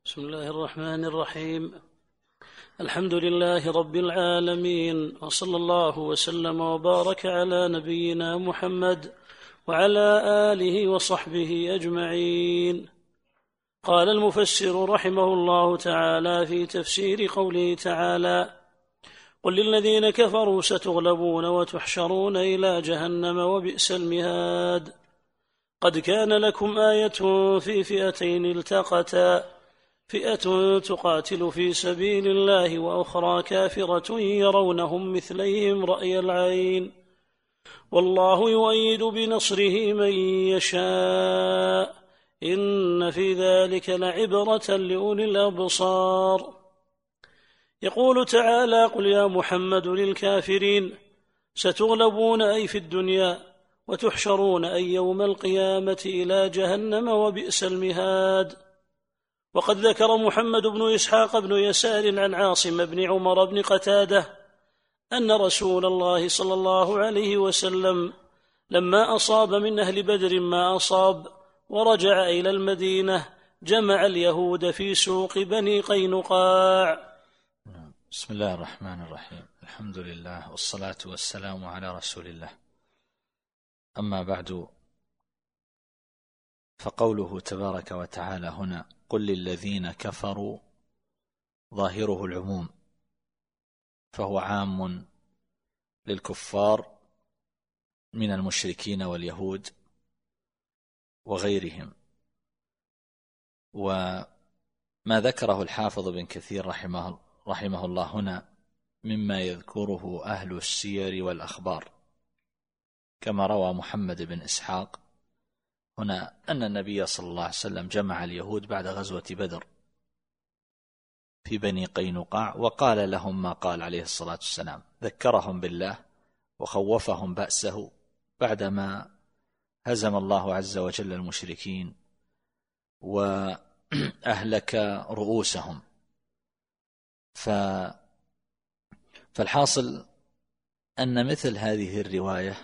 بسم الله الرحمن الرحيم. الحمد لله رب العالمين، وصلى الله وسلم وبارك على نبينا محمد وعلى آله وصحبه أجمعين. قال المفسر رحمه الله تعالى في تفسير قوله تعالى: قل للذين كفروا ستغلبون وتحشرون إلى جهنم وبئس المهاد. قد كان لكم آية في فئتين التقتا، فئة تقاتل في سبيل الله وأخرى كافرة يرونهم مثليهم رأي العين، والله يؤيد بنصره من يشاء، إن في ذلك لعبرة لأولي الأبصار. يقول تعالى: قل يا محمد للكافرين ستغلبون أي في الدنيا، وتحشرون أي يوم القيامة إلى جهنم وبئس المهاد. وقد ذكر محمد بن إسحاق بن يسار عن عاصم بن عمر بن قتادة أن رسول الله صلى الله عليه وسلم لما أصاب من أهل بدر ما أصاب ورجع إلى المدينة جمع اليهود في سوق بني قينقاع. بسم الله الرحمن الرحيم. الحمد لله والصلاة والسلام على رسول الله. أما بعد، فقوله تبارك وتعالى هنا: قل للذين كفروا، ظاهره العموم، فهو عام للكفار من المشركين واليهود وغيرهم. وما ذكره الحافظ بن كثير رحمه الله هنا مما يذكره أهل السير والأخبار، كما روى محمد بن إسحاق هنا أن النبي صلى الله عليه وسلم جمع اليهود بعد غزوة بدر في بني قينقاع، وقال لهم ما قال عليه الصلاة والسلام، ذكرهم بالله وخوفهم بأسه بعدما هزم الله عز وجل المشركين وأهلك رؤوسهم. فالحاصل أن مثل هذه الرواية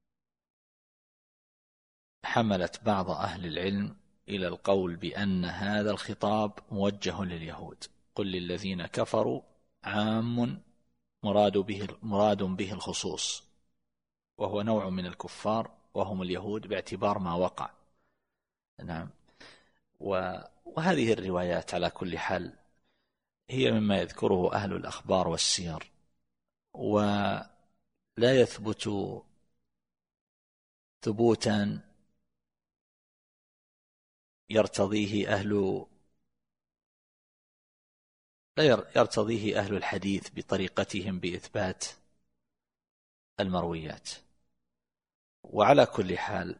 حملت بعض أهل العلم إلى القول بأن هذا الخطاب موجه لليهود. قل للذين كفروا عام مراد به الخصوص، وهو نوع من الكفار وهم اليهود باعتبار ما وقع. نعم. وهذه الروايات على كل حال هي مما يذكره أهل الأخبار والسير، ولا يثبت ثبوتا يرتضيه أهل الحديث بطريقتهم بإثبات المرويات. وعلى كل حال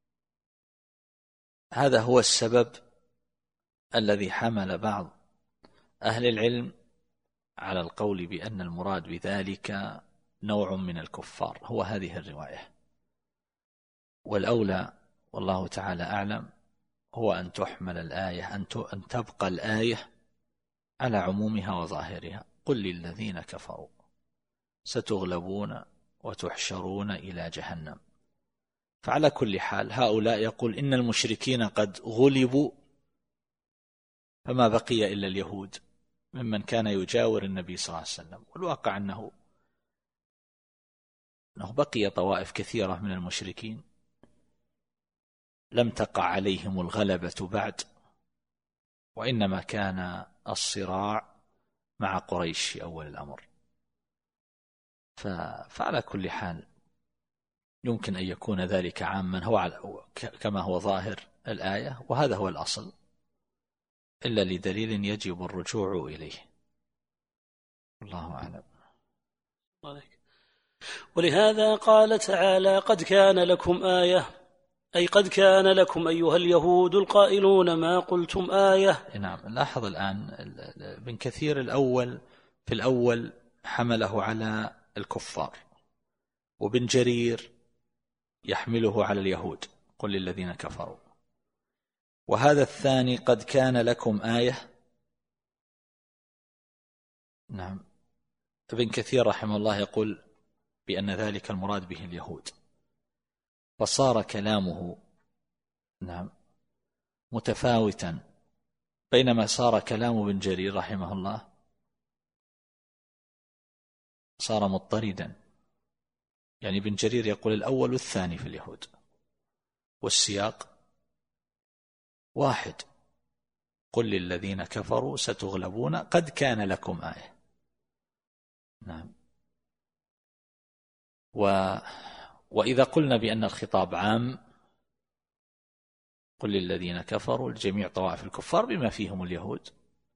هذا هو السبب الذي حمل بعض أهل العلم على القول بأن المراد بذلك نوع من الكفار، هو هذه الرواية. والأولى والله تعالى أعلم هو أن تحمل الآية، أن تبقى الآية على عمومها وظاهرها: قل للذين كفروا ستغلبون وتحشرون إلى جهنم. فعلى كل حال هؤلاء يقول إن المشركين قد غلبوا، فما بقي إلا اليهود ممن كان يجاور النبي صلى الله عليه وسلم. والواقع أنه بقي طوائف كثيرة من المشركين لم تقع عليهم الغلبة بعد، وإنما كان الصراع مع قريش في أول الأمر. فعلى كل حال يمكن أن يكون ذلك عاما هو كما هو ظاهر الآية، وهذا هو الأصل، إلا لدليل يجب الرجوع إليه. الله أعلم. ولهذا قال تعالى: قد كان لكم آية، أي قد كان لكم أيها اليهود القائلون ما قلتم آية. نعم. لاحظ الآن ابن كثير في الأول حمله على الكفار، وابن جرير يحمله على اليهود: قل للذين كفروا. وهذا الثاني قد كان لكم آية. نعم. ابن كثير رحمه الله يقول بأن ذلك المراد به اليهود، فصار كلامه نعم متفاوتا بينما صار كلام ابن جرير رحمه الله صار مضطردا، يعني ابن جرير يقول الأول والثاني في اليهود، والسياق واحد: قل للذين كفروا ستغلبون قد كان لكم آية. نعم. وإذا قلنا بأن الخطاب عام، قل للذين كفروا لجميع طوائف الكفار بما فيهم اليهود،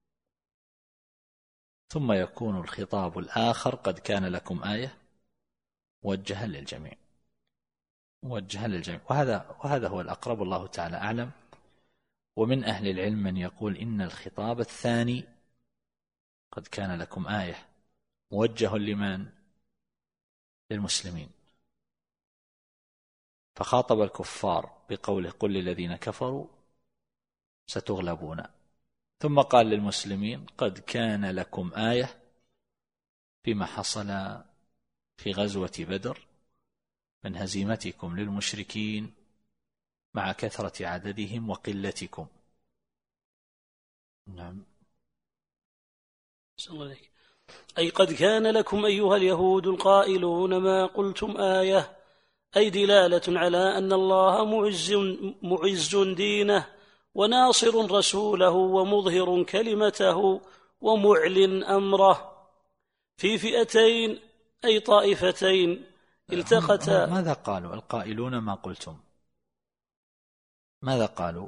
ثم يكون الخطاب الآخر قد كان لكم آية موجها للجميع، موجها للجميع. وهذا هو الأقرب، والله تعالى أعلم. ومن أهل العلم من يقول إن الخطاب الثاني قد كان لكم آية موجه لمن؟ للمسلمين، فخاطب الكفار بقوله قل للذين كفروا ستغلبون، ثم قال للمسلمين قد كان لكم آية فيما حصل في غزوة بدر من هزيمتكم للمشركين مع كثرة عددهم وقلتكم. نعم. أي قد كان لكم أيها اليهود القائلون ما قلتم آية، أي دلالة على أن الله معز دينه وناصر رسوله ومظهر كلمته ومعلن أمره، في فئتين أي طائفتين التقتا. ماذا قالوا القائلون ما قلتم؟ ماذا قالوا؟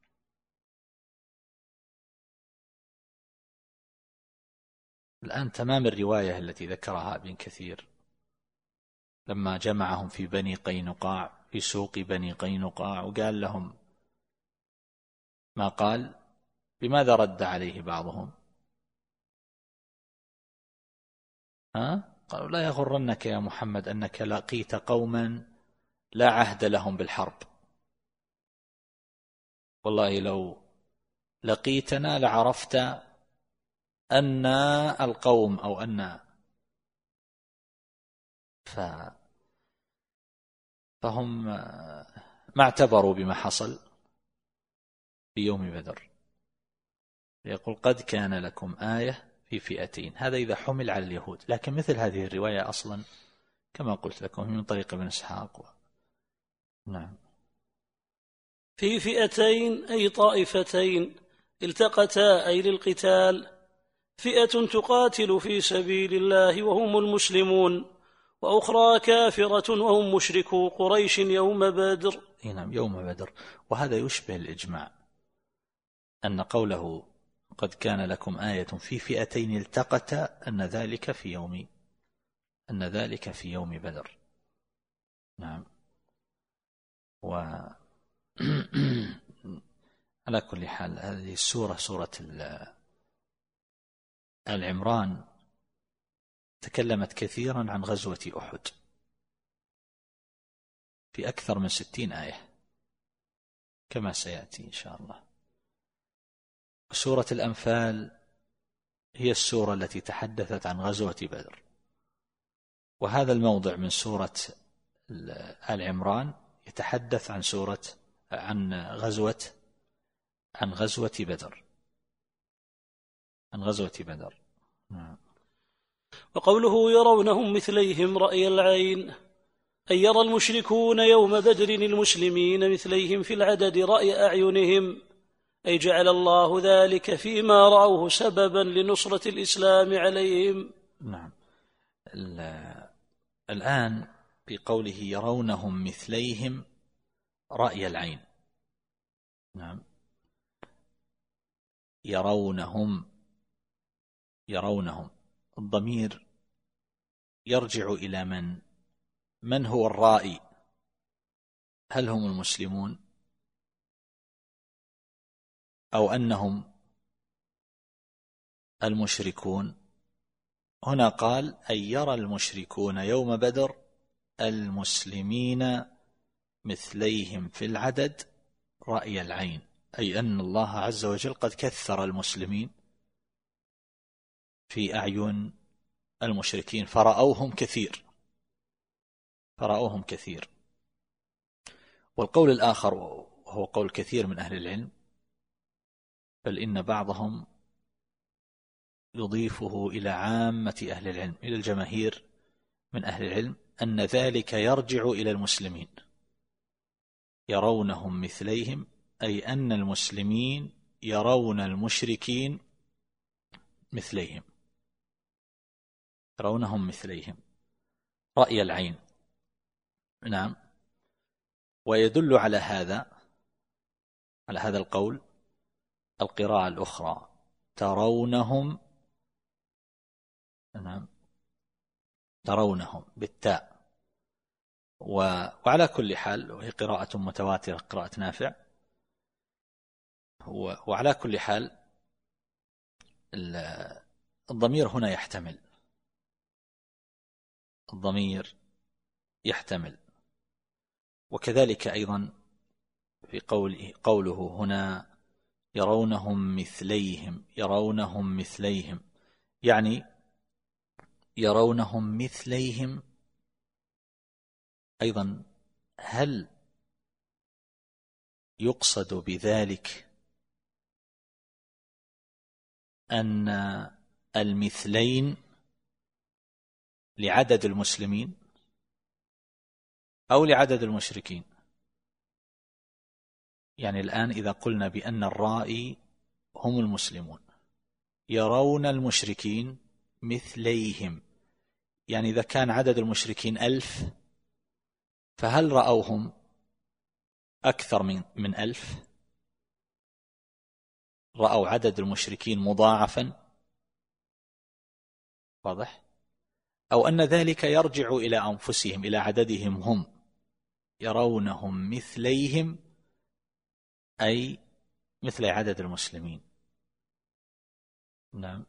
الآن تمام الرواية التي ذكرها ابن كثير لما جمعهم في بني قينقاع، في سوق بني قينقاع، وقال لهم ما قال، بماذا رد عليه بعضهم؟ قالوا لا يغرنك يا محمد أنك لقيت قوما لا عهد لهم بالحرب، والله لو لقيتنا لعرفت أن القوم أو أن فهم ما اعتبروا بما حصل في يوم بدر. يقول قد كان لكم آية في فئتين، هذا إذا حمل على اليهود، لكن مثل هذه الرواية أصلا كما قلت لكم من طريق ابن إسحاق. نعم. في فئتين أي طائفتين التقتا أي للقتال، فئة تقاتل في سبيل الله وهم المسلمون، وأخرى كافرة وهم مشركو قريش يوم بدر. نعم، يوم بدر. وهذا يشبه الإجماع، أن قوله قد كان لكم آية في فئتين التقتا أن ذلك في يوم بدر. نعم. على كل حال هذه السورة، سورة آل عمران، تكلمت كثيرا عن غزوة أحد في أكثر من 60 آية كما سيأتي إن شاء الله. سورة الأنفال هي السورة التي تحدثت عن غزوة بدر، وهذا الموضع من سورة آل عمران يتحدث عن غزوة بدر. وقوله يرونهم مثليهم رأي العين، أي يرى المشركون يوم بدر المسلمين مثليهم في العدد رأي أعينهم، أي جعل الله ذلك فيما رأوه سببا لنصرة الإسلام عليهم. نعم. الآن بقوله يرونهم مثليهم رأي العين. نعم. يرونهم الضمير يرجع إلى من هو الرائي؟ هل هم المسلمون أو أنهم المشركون؟ هنا قال أن يرى المشركون يوم بدر المسلمين مثليهم في العدد رأي العين، أي أن الله عز وجل قد كثر المسلمين في أعين المشركين فرأوهم كثير. والقول الآخر وهو قول كثير من أهل العلم بل إن بعضهم يضيفه إلى عامة أهل العلم، إلى الجماهير من أهل العلم، أن ذلك يرجع إلى المسلمين، يرونهم مثليهم، أي أن المسلمين يرون المشركين مثليهم، يرونهم مثليهم رأي العين. نعم. ويدل على هذا القول القراءة الأخرى: ترونهم، نعم، ترونهم بالتاء. وعلى كل حال، وهي قراءة متواترة، قراءة نافع. وعلى كل حال الضمير هنا يحتمل، الضمير يحتمل. وكذلك أيضا في قوله هنا يرونهم مثليهم، يرونهم مثليهم، يعني يرونهم مثليهم أيضا. هل يقصد بذلك أن المثلين لعدد المسلمين أو لعدد المشركين؟ يعني الآن إذا قلنا بأن الرائي هم المسلمون يرون المشركين مثليهم، يعني إذا كان عدد المشركين 1000، فهل رأوهم أكثر من 1000؟ رأوا عدد المشركين مضاعفا؟ واضح؟ أو أن ذلك يرجع إلى أنفسهم، إلى عددهم هم، يرونهم مثليهم أي مثل عدد المسلمين. نعم.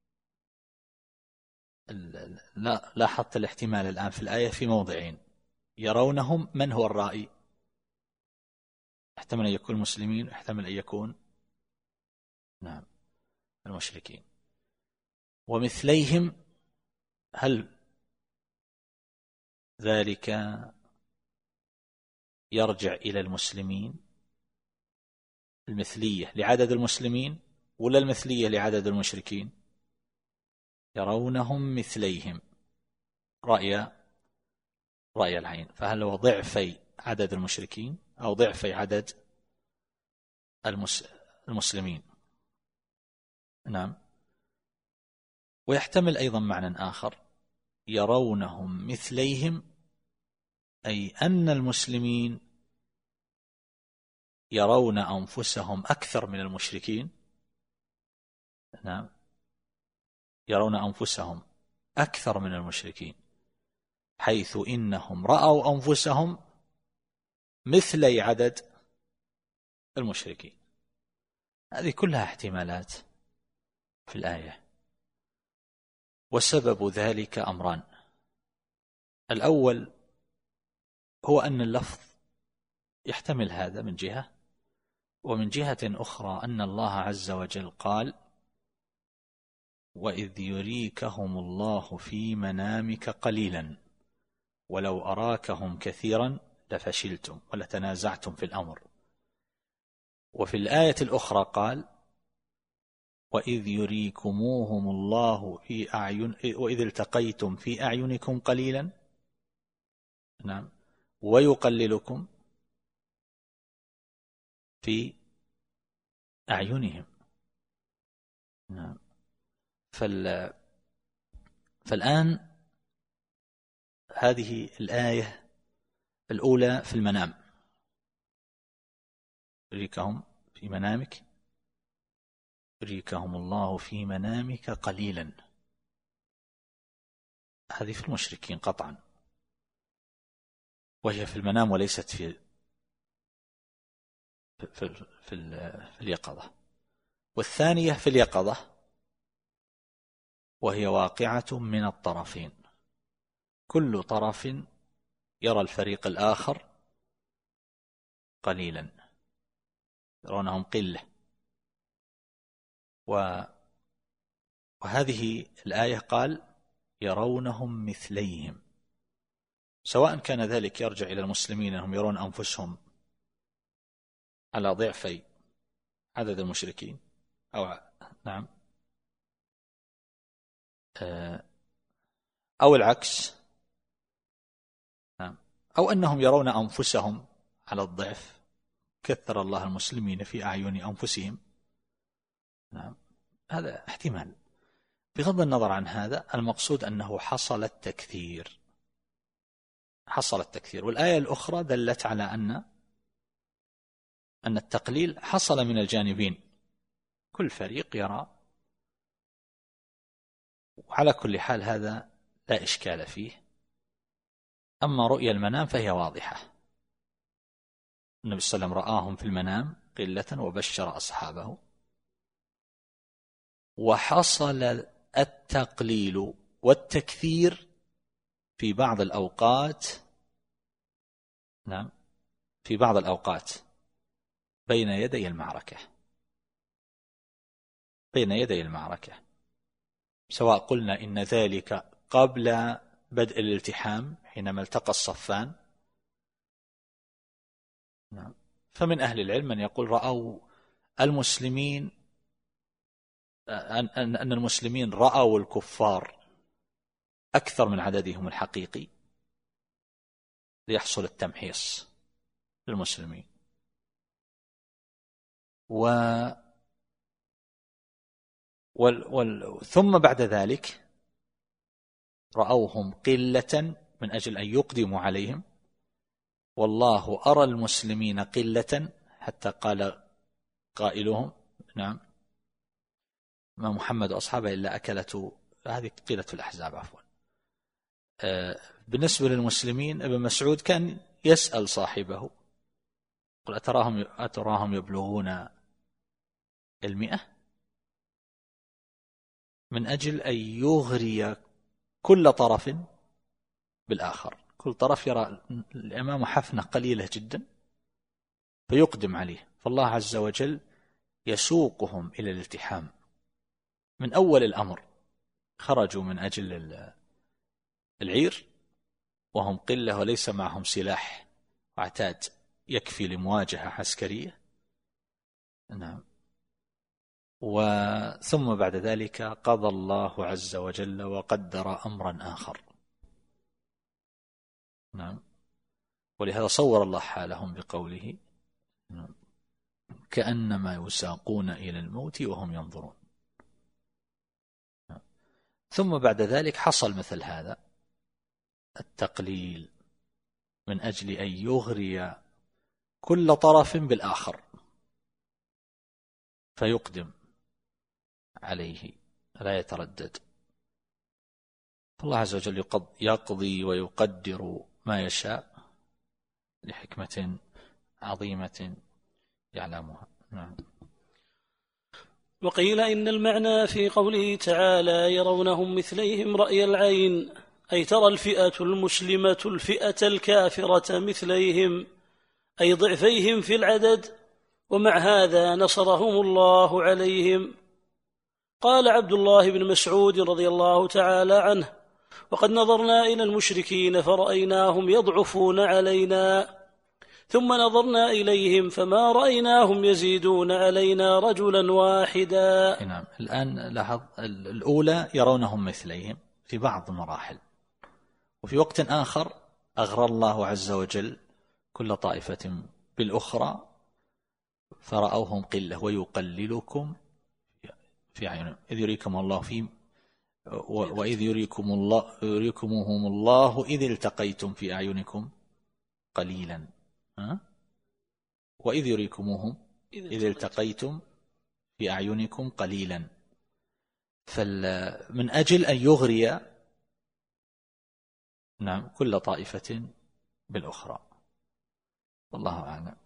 لاحظت الاحتمال الآن في الآية في موضعين: يرونهم، من هو الرائي؟ احتمل أن يكون المسلمين، احتمل أن يكون نعم المشركين. ومثليهم، هل ذلك يرجع إلى المسلمين، المثلية لعدد المسلمين، ولا المثلية لعدد المشركين؟ يرونهم مثليهم رأي العين، فهل هو ضعفي عدد المشركين أو ضعفي عدد المسلمين؟ نعم. ويحتمل أيضا معنى آخر: يرونهم مثليهم أي أن المسلمين يرون أنفسهم أكثر من المشركين. نعم، يرون أنفسهم أكثر من المشركين، حيث إنهم رأوا أنفسهم مثلي عدد المشركين. هذه كلها احتمالات في الآية. وسبب ذلك أمران: الأول هو أن اللفظ يحتمل هذا من جهة، ومن جهة أخرى أن الله عز وجل قال: وإذ يريكهم الله في منامك قليلا ولو أراكهم كثيرا لفشلتم ولتنازعتم في الأمر. وفي الآية الأخرى قال: وإذ يريكموهم الله في وإذ التقيتم في أعينكم قليلا، نعم، ويقللكم في أعينهم. نعم. فالآن هذه الآية الأولى في المنام: يريكهم في منامك، يريكهم الله في منامك قليلا، هذه في المشركين قطعا، وهي في المنام وليست في اليقظة. والثانية في اليقظة، وهي واقعة من الطرفين، كل طرف يرى الفريق الآخر قليلا، يرونهم قلة. وهذه الآية قال: يرونهم مثليهم، سواء كان ذلك يرجع إلى المسلمين أنهم يرون أنفسهم على ضعفي عدد المشركين، أو نعم أو العكس، نعم، أو أنهم يرون أنفسهم على الضعف، كثر الله المسلمين في أعين أنفسهم، نعم، هذا احتمال. بغض النظر عن هذا، المقصود أنه حصل التكثير، حصل التكثير. والآية الأخرى دلت على أن التقليل حصل من الجانبين، كل فريق يرى. وعلى كل حال هذا لا إشكال فيه. أما رؤيا المنام فهي واضحة، النبي صلى الله عليه وسلم رآهم في المنام قلة وبشر أصحابه. وحصل التقليل والتكثير في بعض الأوقات، نعم، في بعض الأوقات بين يدي المعركة، بين يدي المعركة، سواء قلنا إن ذلك قبل بدء الالتحام حينما التقى الصفان، نعم، فمن أهل العلم من يقول رأوا المسلمين أن المسلمين رأوا الكفار أكثر من عددهم الحقيقي ليحصل التمحيص للمسلمين. ثم بعد ذلك رأوهم قلة من أجل أن يقدموا عليهم، والله أرى المسلمين قلة حتى قال قائلهم، نعم، ما محمد وأصحابه إلا أكلته، هذه قيلة الأحزاب عفوا. بالنسبة للمسلمين ابن مسعود كان يسأل صاحبه، قل أتراهم يبلغون 100، من أجل أن يغري كل طرف بالآخر، كل طرف يرى الإمام حفنة قليلة جدا فيقدم عليه، فالله عز وجل يسوقهم إلى الالتحام من أول الأمر. خرجوا من أجل العير وهم قلة وليس معهم سلاح وعتاد يكفي لمواجهة عسكرية، نعم، ثم بعد ذلك قضى الله عز وجل وقدر أمرا آخر، نعم، ولهذا صور الله حالهم بقوله نعم، كأنما يساقون إلى الموت وهم ينظرون. نعم. ثم بعد ذلك حصل مثل هذا التقليل من أجل أن يغري كل طرف بالآخر فيقدم عليه لا يتردد. فالله عز وجل يقضي ويقدر ما يشاء لحكمة عظيمة يعلمها. نعم. وقيل إن المعنى في قوله تعالى يرونهم مثليهم رأي العين، أي ترى الفئة المسلمة الفئة الكافرة مثليهم، أي ضعفيهم في العدد، ومع هذا نصرهم الله عليهم. قال عبد الله بن مسعود رضي الله تعالى عنه: وقد نظرنا إلى المشركين فرأيناهم يضعفون علينا، ثم نظرنا إليهم فما رأيناهم يزيدون علينا رجلا واحدا. نعم. الآن لاحظ، الأولى يرونهم مثليهم في بعض المراحل، وفي وقت آخر أغرى الله عز وجل كل طائفة بالأخرى فرأوهم قلة ويقللكم في أعينهم إذ يريكم الله في وإذ يريكمهم الله إذ التقيتم في أعينكم قليلا، وإذ يريكمهم إذ التقيتم في أعينكم قليلا، من أجل أن يغري نعم كل طائفة بالأخرى. والله أعلم.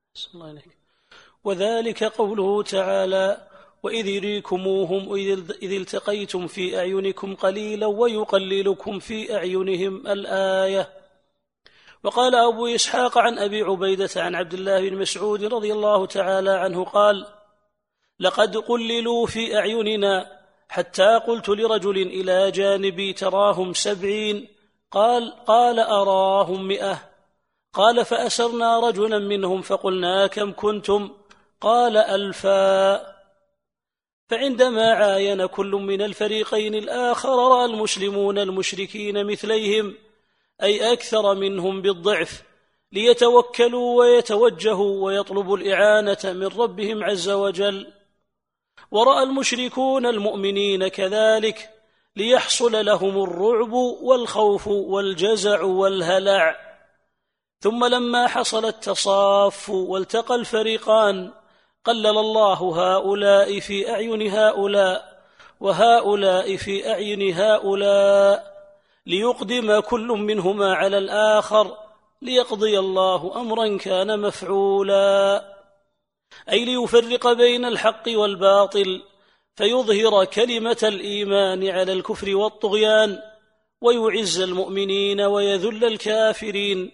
وذلك قوله تعالى: وإذ يريكموهم إذ التقيتم في أعينكم قليلا ويقللكم في أعينهم، الآية. وقال أبو إسحاق عن أبي عبيدة عن عبد الله بن مسعود رضي الله تعالى عنه قال: لقد قللوا في أعيننا حتى قلت لرجل إلى جانبي تراهم 70؟ قال أراهم 100. قال: فأسرنا رجلا منهم فقلنا: كم كنتم؟ قال: 1000. فعندما عاين كل من الفريقين الآخر رأى المسلمون المشركين مثليهم، أي أكثر منهم بالضعف، ليتوكلوا ويتوجهوا ويطلبوا الإعانة من ربهم عز وجل. ورأى المشركون المؤمنين كذلك، ليحصل لهم الرعب والخوف والجزع والهلع. ثم لما حصل التصاف والتقى الفريقان، قلل الله هؤلاء في أعين هؤلاء وهؤلاء في أعين هؤلاء، ليقدم كل منهما على الآخر، ليقضي الله أمرا كان مفعولا، أي ليفرق بين الحق والباطل، فيظهر كلمة الإيمان على الكفر والطغيان، ويعز المؤمنين ويذل الكافرين،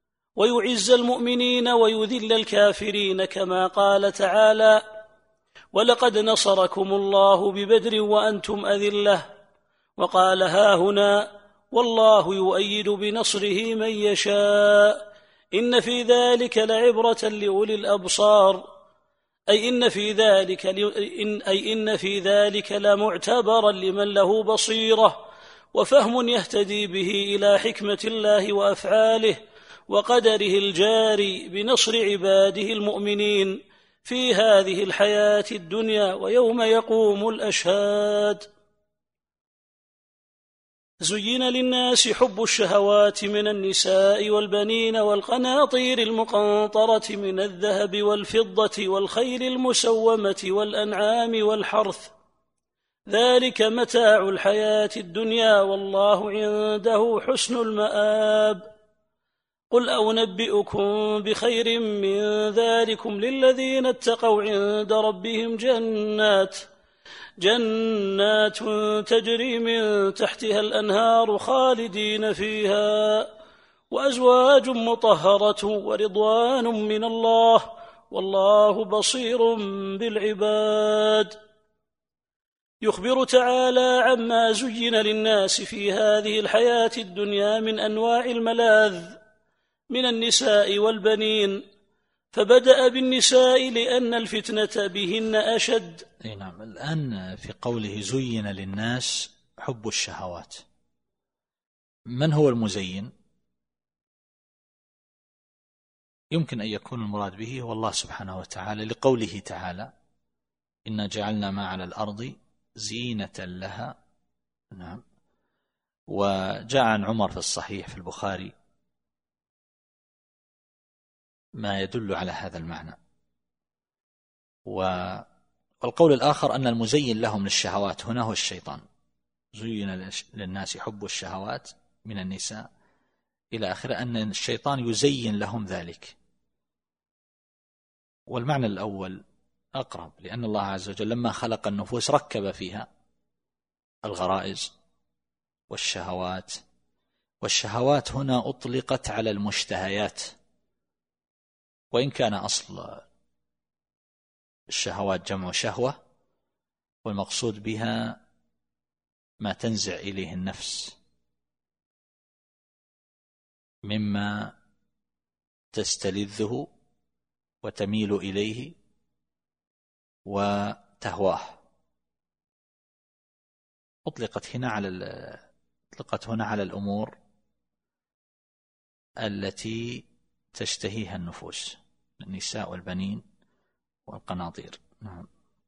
ويذل الكافرين، كما قال تعالى: ولقد نصركم الله ببدر وأنتم أذلة. وقال هاهنا: والله يؤيد بنصره من يشاء، إن في ذلك لعبرة لأولي الأبصار، أي إن في ذلك لمعتبرا لمن له بصيرة وفهم يهتدي به إلى حكمة الله وأفعاله وقدره الجاري بنصر عباده المؤمنين في هذه الحياة الدنيا ويوم يقوم الأشهاد. زين للناس حب الشهوات من النساء والبنين والقناطير المقنطرة من الذهب والفضة والخيل المسومة والأنعام والحرث، ذلك متاع الحياة الدنيا، والله عنده حسن المآب. قل أنبئكم بخير من ذلكم للذين اتقوا عند ربهم جنات تجري من تحتها الأنهار خالدين فيها، وأزواج مطهرة ورضوان من الله، والله بصير بالعباد. يخبر تعالى عما زين للناس في هذه الحياة الدنيا من أنواع الملاذ من النساء والبنين، فبدأ بالنساء لأن الفتنة بهن أشد. نعم. الآن في قوله زين للناس حب الشهوات، من هو المزين؟ يمكن أن يكون المراد به هو الله سبحانه وتعالى، لقوله تعالى: إنا جعلنا ما على الأرض زينة لها. نعم. وجاء عن عمر في الصحيح في البخاري ما يدل على هذا المعنى. والقول الآخر أن المزين لهم للشهوات هنا هو الشيطان، زين للناس حب الشهوات من النساء إلى آخره، أن الشيطان يزين لهم ذلك. والمعنى الأول أقرب، لأن الله عز وجل لما خلق النفوس ركب فيها الغرائز والشهوات، والشهوات هنا أطلقت على المشتهيات، وإن كان أصل الشهوات جمع شهوة، والمقصود بها ما تنزع إليه النفس مما تستلذه وتميل إليه وتهواه. أطلقت هنا على الأمور التي تشتهيها النفوس، النساء والبنين والقناطير. نعم.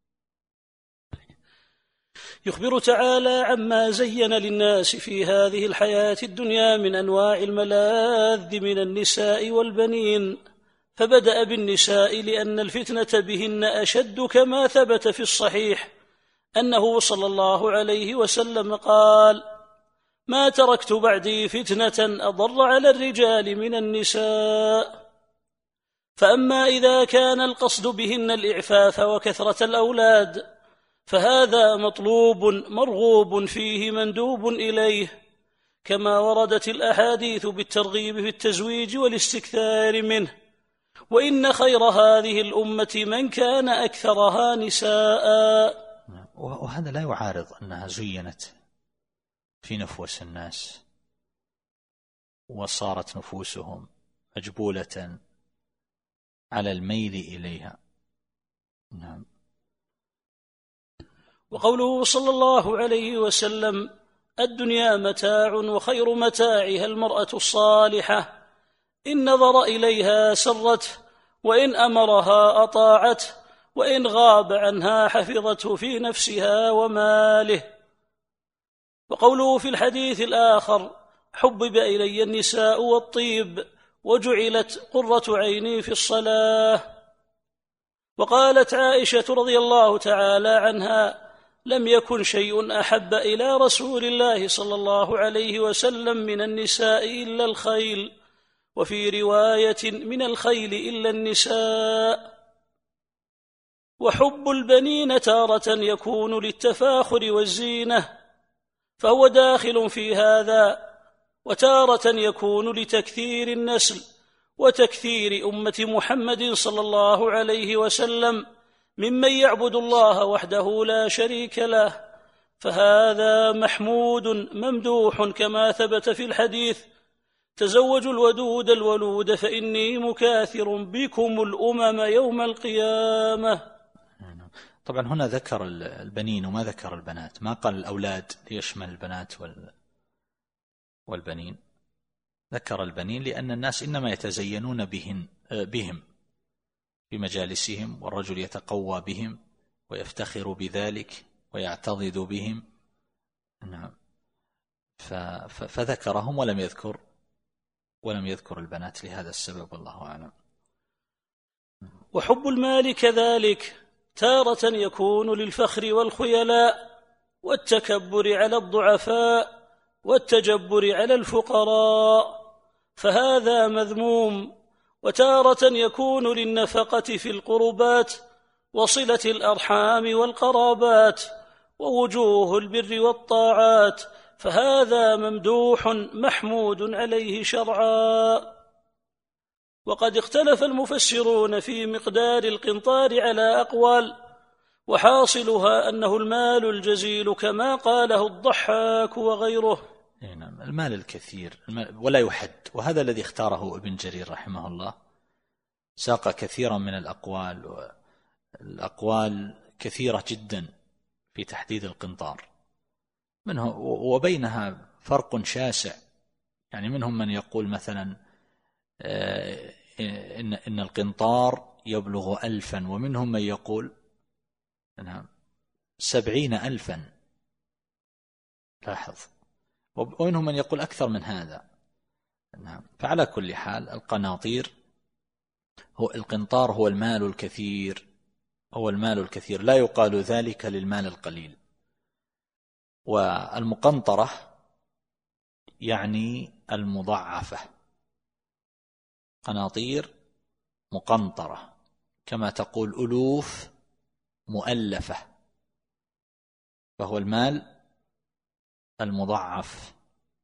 يخبر تعالى عما زين للناس في هذه الحياة الدنيا من أنواع الملاذ من النساء والبنين، فبدأ بالنساء لأن الفتنة بهن أشد، كما ثبت في الصحيح أنه صلى الله عليه وسلم قال: ما تركت بعدي فتنة أضر على الرجال من النساء. فأما إذا كان القصد بهن الإعفاف وكثرة الأولاد، فهذا مطلوب مرغوب فيه مندوب إليه، كما وردت الأحاديث بالترغيب في التزويج والاستكثار منه. وإن خير هذه الأمة من كان أكثرها نساء. وهذا لا يعارض أنها زينت في نفوس الناس وصارت نفوسهم مجبولة على الميل إليها. نعم. وقوله صلى الله عليه وسلم: الدنيا متاع وخير متاعها المرأة الصالحة، إن نظر إليها سرته، وإن أمرها أطاعته، وإن غاب عنها حفظته في نفسها وماله. وقوله في الحديث الآخر: حبب إلي النساء والطيب وجعلت قرة عيني في الصلاة. وقالت عائشة رضي الله تعالى عنها: لم يكن شيء أحب إلى رسول الله صلى الله عليه وسلم من النساء إلا الخيل، وفي رواية: من الخيل إلا النساء. وحب البنين تارة يكون للتفاخر والزينة، فهو داخل في هذا، وتارة يكون لتكثير النسل وتكثير أمة محمد صلى الله عليه وسلم ممن يعبد الله وحده لا شريك له، فهذا محمود ممدوح كما ثبت في الحديث: تزوجوا الودود الولود فإني مكاثر بكم الأمم يوم القيامة. طبعا هنا ذكر البنين وما ذكر البنات، ما قال الأولاد ليشمل البنات والبنين، ذكر البنين لأن الناس إنما يتزينون بهم في مجالسهم، والرجل يتقوى بهم ويفتخر بذلك ويعتضد بهم. نعم، فذكرهم ولم يذكر البنات لهذا السبب، والله أعلم. وحب المال كذلك تارة يكون للفخر والخيلاء والتكبر على الضعفاء والتجبر على الفقراء، فهذا مذموم. وتارة يكون للنفقة في القربات وصلة الأرحام والقرابات ووجوه البر والطاعات، فهذا ممدوح محمود عليه شرعا. وقد اختلف المفسرون في مقدار القنطار على أقوال، وحاصلها أنه المال الجزيل كما قاله الضحاك وغيره. نعم، المال الكثير ولا يحد، وهذا الذي اختاره ابن جرير رحمه الله. ساق كثيرا من الأقوال كثيرة جدا في تحديد القنطار، منه وبينها فرق شاسع. يعني منهم من يقول مثلا إن القنطار يبلغ 1000، ومنهم من يقول 70,000. لاحظ، ومنهم من يقول أكثر من هذا. فعلى كل حال القناطير القنطار هو المال الكثير، لا يقال ذلك للمال القليل. والمقنطرة يعني المضاعفة، قناطير مقنطرة كما تقول ألوف مؤلفة، فهو المال المضاعف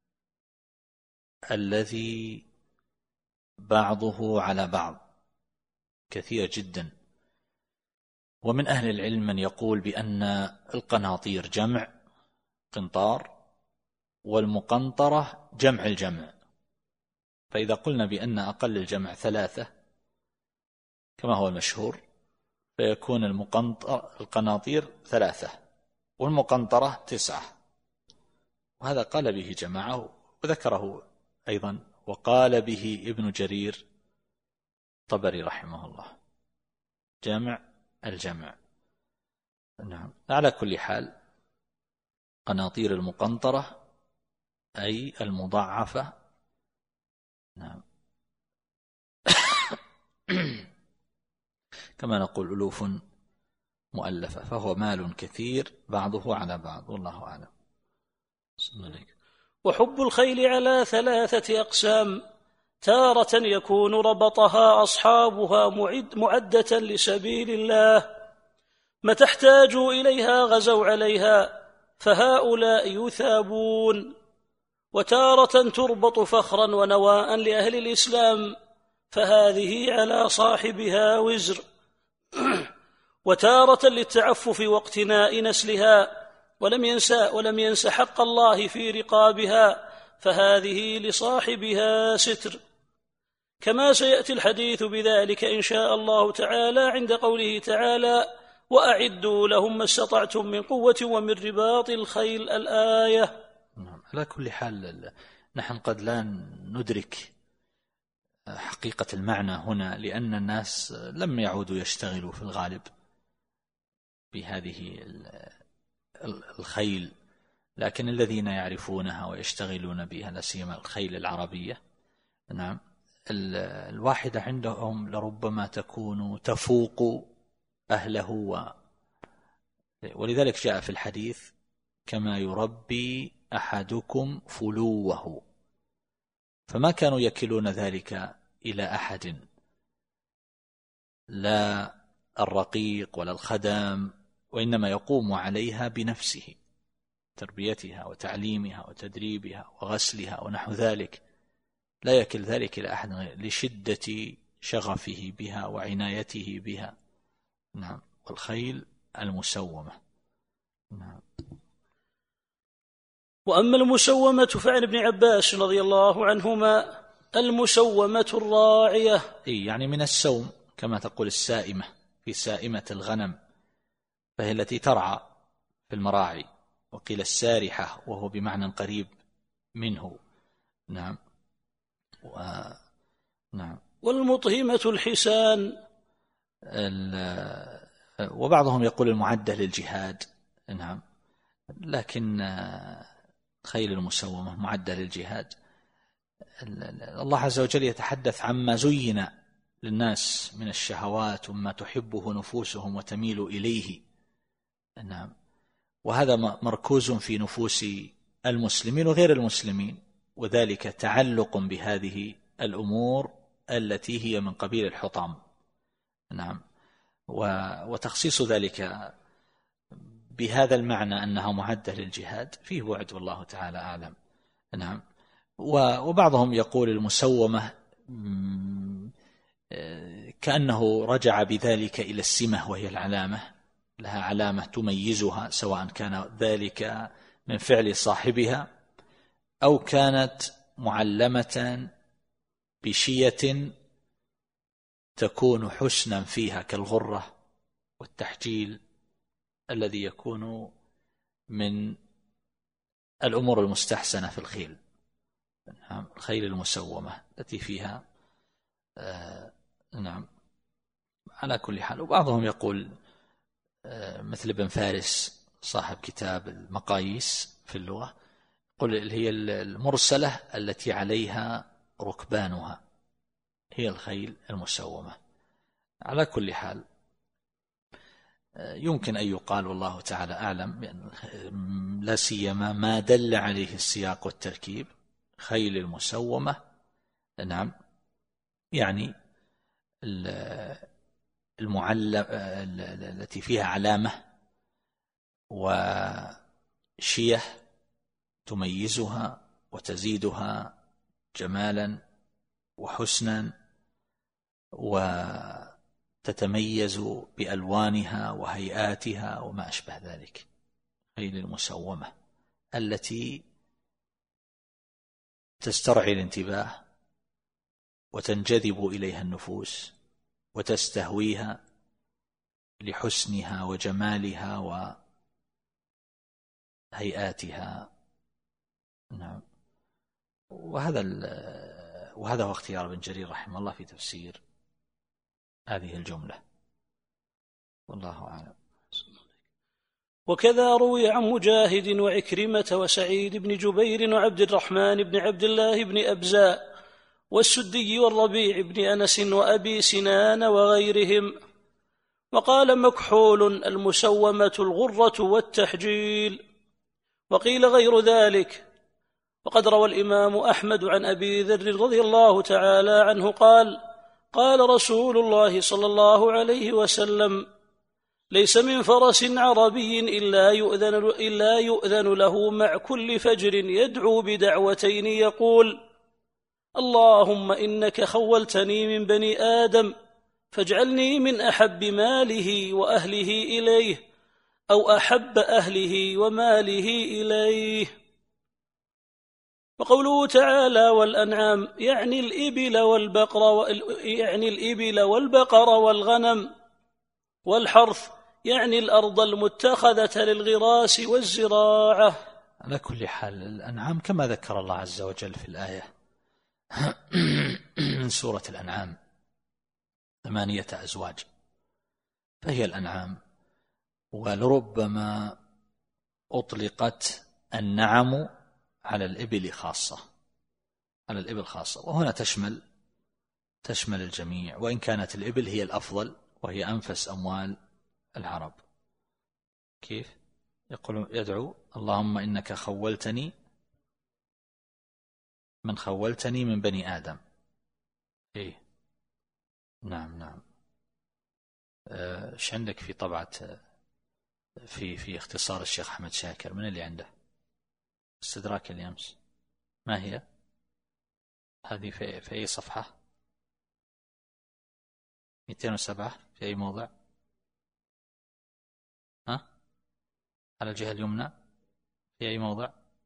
الذي بعضه على بعض كثير جدا. ومن أهل العلم من يقول بأن القناطير جمع قنطار، والمقنطرة جمع الجمع. فإذا قلنا بأن أقل الجمع 3 كما هو المشهور، فيكون القناطير 3 والمقنطرة 9. وهذا قال به جماعة وذكره أيضا، وقال به ابن جرير الطبري رحمه الله، جمع الجمع. نعم، على كل حال قناطير المقنطرة أي المضاعفة. نعم كما نقول ألوف مؤلفة، فهو مال كثير بعضه على بعض، والله أعلم. وحب الخيل على 3 أقسام: تارة يكون ربطها أصحابها معدة لسبيل الله، متى احتاجوا إليها غزوا عليها، فهؤلاء يثابون. وتارة تربط فخرا ونواء لأهل الإسلام، فهذه على صاحبها وزر. وتارة للتعفف واقتناء نسلها، ولم ينس حق الله في رقابها، فهذه لصاحبها ستر، كما سيأتي الحديث بذلك إن شاء الله تعالى عند قوله تعالى: وأعدوا لهم ما استطعتم من قوة ومن رباط الخيل. الآية. على كل حال نحن قد لا ندرك حقيقة المعنى هنا، لأن الناس لم يعودوا يشتغلوا في الغالب بهذه الخيل، لكن الذين يعرفونها ويشتغلون بها، لا سيما الخيل العربية، نعم، الواحدة عندهم لربما تكون تفوق أهله ولذلك جاء في الحديث: كما يربي أحدكم فلوه. فما كانوا يكلون ذلك إلى أحد، لا الرقيق ولا الخدم، وإنما يقوم عليها بنفسه، تربيتها وتعليمها وتدريبها وغسلها ونحو ذلك، لا يكل ذلك إلى أحد لشدة شغفه بها وعنايته بها. نعم. والخيل المسومة. نعم. وأما المسومة فعن ابن عباس رضي الله عنهما: المسومة الراعية. يعني من السوم، كما تقول السائمة في سائمة الغنم، فهي التي ترعى في المراعي، وقيل السارحة وهو بمعنى قريب منه. نعم. نعم. والمطهمة الحسان. وبعضهم يقول المعدة للجهاد. نعم. لكن خيل المسومة معدة للجهاد. الله عز وجل يتحدث عما زين للناس من الشهوات وما تحبه نفوسهم وتميل إليه. نعم. وهذا مركوز في نفوس المسلمين وغير المسلمين، وذلك تعلق بهذه الأمور التي هي من قبيل الحطام. نعم. وتخصيص ذلك بهذا المعنى أنها معدة للجهاد فيه وعد، والله تعالى أعلم. نعم. وبعضهم يقول المسومة كأنه رجع بذلك إلى السمة، وهي العلامة، لها علامة تميزها، سواء كان ذلك من فعل صاحبها أو كانت معلمة بشية تكون حسنا فيها، كالغرة والتحجيل الذي يكون من الأمور المستحسنة في الخيل. الخيل المسومة التي فيها نعم. على كل حال. وبعضهم يقول مثل ابن فارس صاحب كتاب المقاييس في اللغة، يقول هي المرسلة التي عليها ركبانها، هي الخيل المسومة. على كل حال يمكن أن يقال والله تعالى أعلم، لا سيما ما دل عليه السياق والتركيب، خيل المسومة. نعم. يعني المعلم التي فيها علامة وشية تميزها وتزيدها جمالا وحسنا، وتتميز بألوانها وهيئاتها وما أشبه ذلك. خيل المسومة التي تسترعي الانتباه وتنجذب إليها النفوس وتستهويها لحسنها وجمالها وهيئاتها. نعم. وهذا هو اختيار ابن جرير رحمه الله في تفسير هذه الجملة، والله أعلم. وكذا روي عن مجاهد وعكرمة وسعيد بن جبير وعبد الرحمن بن عبد الله بن أبزاء والسدي والربيع بن أنس وأبي سنان وغيرهم. وقال مكحول: المسومة الغرة والتحجيل. وقيل غير ذلك. وقد روى الإمام أحمد عن أبي ذر رضي الله تعالى عنه قال: قال رسول الله صلى الله عليه وسلم: ليس من فرس عربي إلا يؤذن له مع كل فجر يدعو بدعوتين يقول: اللهم إنك خولتني من بني آدم فاجعلني من أحب ماله وأهله إليه، أو أحب أهله وماله إليه. وقوله تعالى: والأنعام يعني الإبل والبقر والغنم، والحرث يعني الأرض المتخذة للغراس والزراعة. على كل حال الأنعام كما ذكر الله عز وجل في الآية من سورة الأنعام 8 أزواج، فهي الأنعام. ولربما أطلقت النعم على الإبل خاصة، على الإبل خاصة، وهنا تشمل الجميع، وإن كانت الإبل هي الأفضل وهي أنفس أموال العرب. كيف يقول يدعو اللهم إنك خولتني من بني آدم. إيه نعم. ايش عندك في طبعة في اختصار الشيخ أحمد شاكر؟ من اللي عنده استدراك اليمس؟ ما هي هذه؟ في أي صفحة؟ 207 في أي موضع؟ ها؟ على الجهة اليمنى في أي موضع؟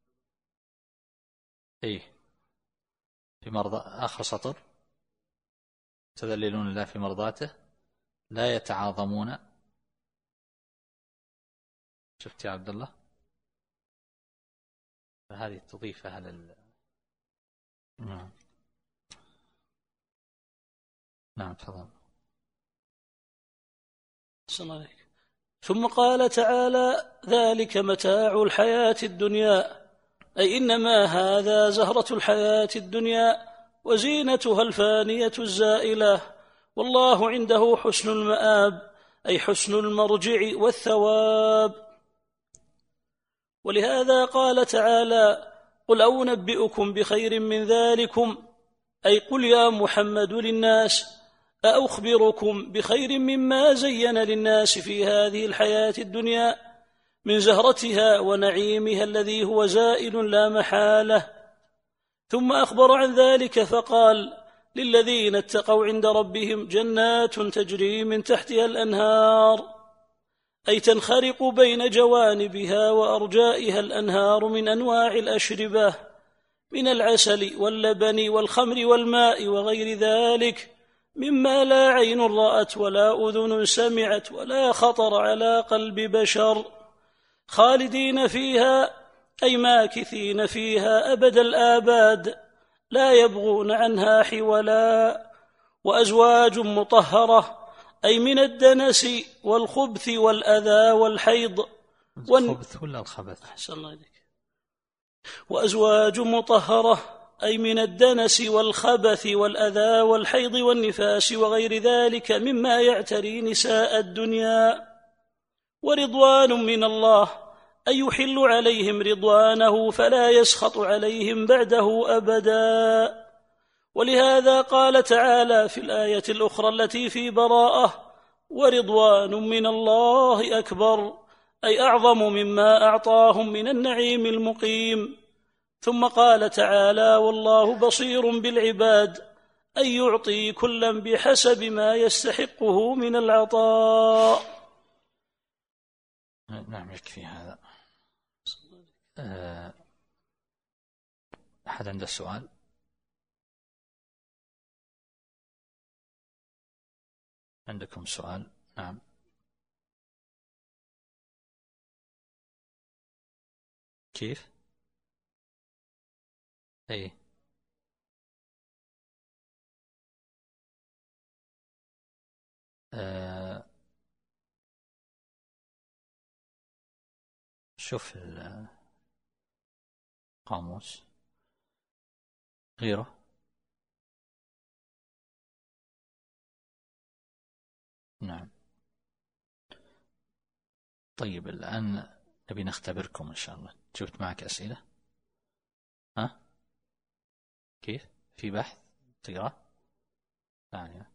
إيه في مرضى آخر سطر، تذللون الله في مرضاته لا يتعاظمون. شفت يا عبد الله؟ فهذه تضيفها نعم تفضل. ثم قال تعالى ذلك متاع الحياة الدنيا، أي إنما هذا زهرة الحياة الدنيا وزينتها الفانية الزائلة، والله عنده حسن المآب، أي حسن المرجع والثواب. ولهذا قال تعالى قل أنبئكم بخير من ذلكم، أي قل يا محمد للناس أخبركم بخير مما زين للناس في هذه الحياة الدنيا من زهرتها ونعيمها الذي هو زائل لا محالة. ثم أخبر عن ذلك فقال للذين اتقوا عند ربهم جنات تجري من تحتها الأنهار، أي تنخرق بين جوانبها وأرجائها الأنهار من أنواع الأشربة من العسل واللبن والخمر والماء وغير ذلك مما لا عين رأت ولا أذن سمعت ولا خطر على قلب بشر، خالدين فيها أي ماكثين فيها أبد الآباد لا يبغون عنها حولا. وأزواج مطهرة أي من الدنس والخبث والأذى والحيض الخبث ولا الخبث؟ أحسن الله إليك. وأزواج مطهرة أي من الدنس والخبث والأذى والحيض والنفاس وغير ذلك مما يعتري نساء الدنيا. ورضوان من الله أي يحل عليهم رضوانه فلا يسخط عليهم بعده أبدا. ولهذا قال تعالى في الآية الأخرى التي في براءة ورضوان من الله أكبر، أي أعظم مما أعطاهم من النعيم المقيم. ثم قال تعالى والله بصير بالعباد، أي يعطي كلا بحسب ما يستحقه من العطاء. نعم يكفي هذا. أحد عنده السؤال؟ عندكم سؤال؟ نعم. كيف؟ أي شوف القاموس غيره. نعم. طيب الآن نبي نختبركم إن شاء الله. جبت معك أسئلة؟ ها؟ كيف؟ في بحث تقرأ؟ ثانية.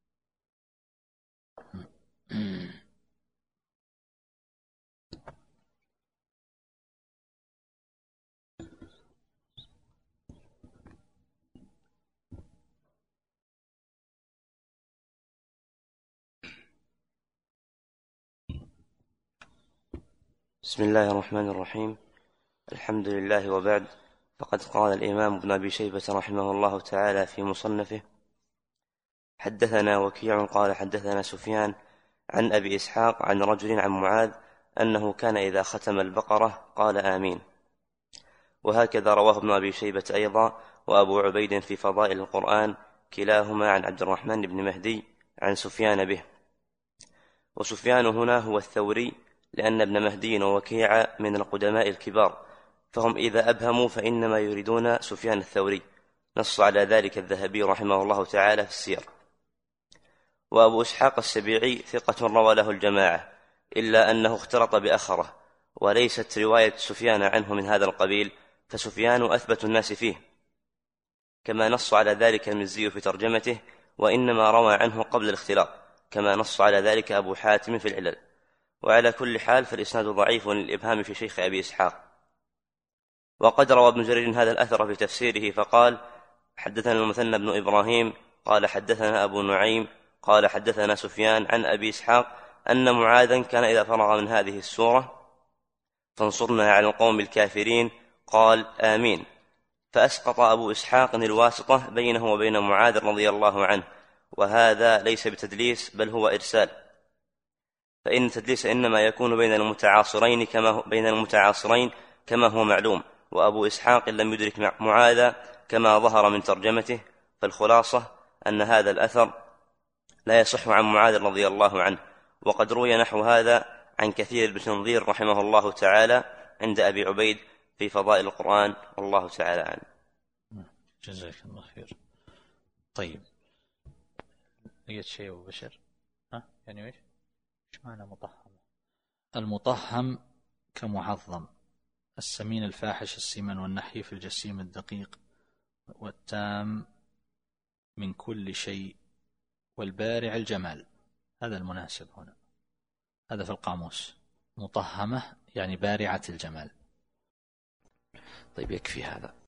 بسم الله الرحمن الرحيم. الحمد لله وبعد، فقد قال الإمام ابن أبي شيبة رحمه الله تعالى في مصنفه: حدثنا وكيع قال حدثنا سفيان عن أبي إسحاق عن رجل عن معاذ أنه كان إذا ختم البقرة قال آمين. وهكذا رواه ابن أبي شيبة أيضا وأبو عبيد في فضائل القرآن، كلاهما عن عبد الرحمن بن مهدي عن سفيان به. وسفيان هنا هو الثوري، لأن ابن مهدي ووكيع من القدماء الكبار، فهم إذا أبهموا فإنما يريدون سفيان الثوري، نص على ذلك الذهبي رحمه الله تعالى في السير. وأبو إسحاق السبيعي ثقة روى له الجماعة، إلا أنه اختلط بأخره، وليست رواية سفيان عنه من هذا القبيل، فسفيان أثبت الناس فيه، كما نص على ذلك المزي في ترجمته، وإنما روى عنه قبل الاختلاط، كما نص على ذلك أبو حاتم في العلل. وعلى كل حال فالإسناد ضعيف للإبهام في شيخ أبي إسحاق. وقد روى ابن جرير هذا الأثر في تفسيره فقال: حدثنا المثنى بن إبراهيم قال حدثنا أبو نعيم قال حدثنا سفيان عن أبي إسحاق أن معاذا كان إذا فرغ من هذه السورة فانصرنا على القوم الكافرين قال آمين، فأسقط أبو إسحاق الواسطة بينه وبين معاذ رضي الله عنه، وهذا ليس بتدليس بل هو إرسال، فإن التدليس إنما يكون بين المتعاصرين كما هو معلوم، وأبو إسحاق لم يدرك معاذ كما ظهر من ترجمته. فالخلاصة أن هذا الأثر لا يصح عن معاذ رضي الله عنه، وقد روي نحو هذا عن كثير بن تنظير رحمه الله تعالى عند أبي عبيد في فضائل القرآن، والله تعالى عنه. جزاك الله خير. طيب، لقيت شيء أبو بشر؟ يعني إيش معنى مطهم؟ المطهم كمعظم، السمين الفاحش السمن والنحيف الجسيم الدقيق والتام من كل شيء والبارع الجمال. هذا المناسب هنا، هذا في القاموس. مطهمة يعني بارعة الجمال. طيب، يكفي هذا.